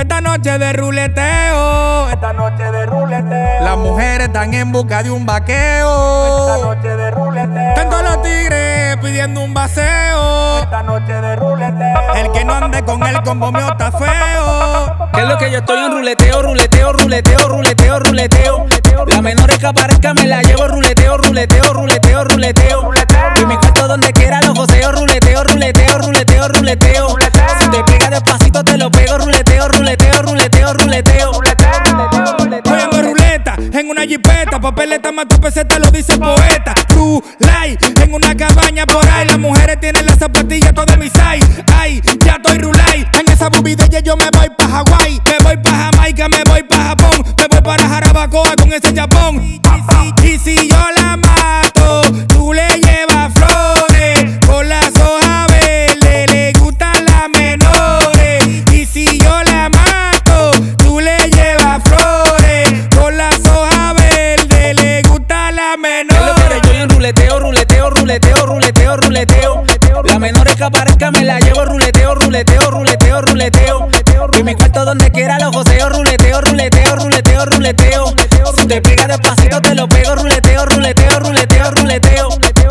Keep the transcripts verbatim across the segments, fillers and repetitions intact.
Esta noche de ruleteo, Esta noche de ruleteo. las mujeres están en busca de un vaqueo. Esta noche de ruleteo. Tanto los tigres pidiendo un vaceo. Esta noche de ruleteo. El que no ande con el combo mío está feo. ¿Qué es lo que yo estoy en ruleteo, ruleteo, ruleteo, ruleteo, ruleteo? La menor que aparezca me la llevo, ruleteo, ruleteo, ruleteo, ruleteo. Y mi cuarto donde quiera los joseo, ruleteo, ruleteo, ruleteo, ruleteo. Si te pega despacito te lo pego, ruleteo, ruleteo, ruleteo, ruleteo. Jugando ruleta en una jipeta, papeleta más tu peseta, lo dice el poeta. Rulay en una cabaña por ahí, las mujeres tienen las zapatillas todas mis size. Ay, ya estoy rulay, en esa bubidella yo me voy pa' Hawái, me voy pa' Jamaica, me voy pa' Japón, me voy para Jarabacoa con ese Japón. Y si yo la mato, tú le llevas flores, con las hojas verdes, le gustan las menores. Y si yo la mato, tú le llevas flores, con las hojas verdes, le gustan las ¿Qué es lo que menores. estoy en ruleteo, ruleteo, ruleteo, ruleteo, ruleteo? La menor que aparezca me la llevo, ruleteo, ruleteo, ruleteo, ruleteo. Y mi cuarto donde quiera los joseo, ruleteo, ruleteo, ruleteo, ruleteo. Si te pega despacito te lo pego, ruleteo, ruleteo, ruleteo, ruleteo.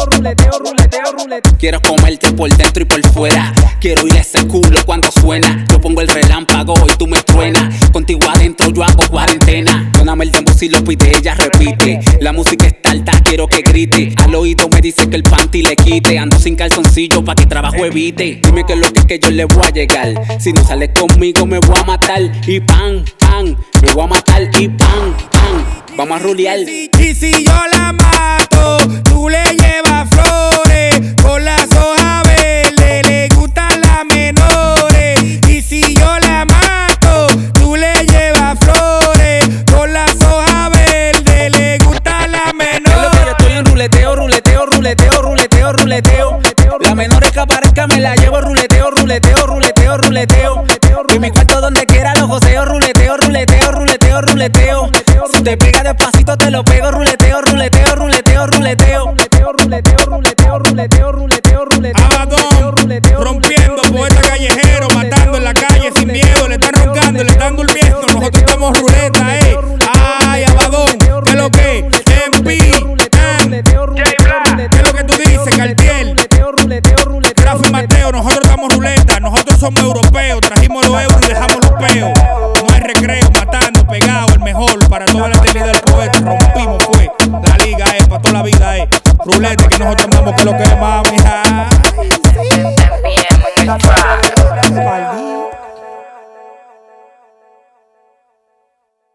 Quiero comerte por dentro y por fuera. Quiero ir a ese culo cuando suena. Yo pongo el relámpago y tú me truenas. Contigo adentro yo hago cuarentena. Dóname el tiempo si lo pide, ella repite. La música está alta, quiero que grite. Al oído me dice que el panty le quite. Ando sin calzoncillo pa' que trabajo evite. Dime qué es lo que es que yo le voy a llegar. Si no sales conmigo me voy a matar. Y pan, pan, me voy a matar. Y pan, pan, vamos a rulear. Y si yo la mato, tú le llevas flores, con las hojas verdes, le gustan las menores. Y si yo la mato, tú le llevas flores, con las hojas verdes, le gustan las ¿Qué es lo que yo menores. estoy en ruleteo, ruleteo, ruleteo, ruleteo, ruleteo? La menor que aparezca me la llevo, ruleteo, ruleteo, ruleteo, ruleteo. Y mi cuarto donde quiera los joseo, ruleteo, ruleteo, ruleteo, ruleteo. Si te pega despacito te lo pego, ruleteo, ruleteo, ruleteo, ruleteo. Abadón, rompiendo, poeta callejero, matando en la calle sin miedo, le están roncando, le están durmiendo, nosotros estamos ruleta, eh. Ay, Abadón, ¿qué es lo que? M P, ¿qué es lo que tú dices, Cartier? Rafi Mateo, nosotros estamos ruleta, nosotros somos europeos, trajimos los euros y dejamos los peos. No hay recreo, matando, pegado, el mejor para toda la eternidad del poeta. Rompimos, fue. La liga es para toda la vida, es. Ruleta que nosotros andamos, que lo que es, mami.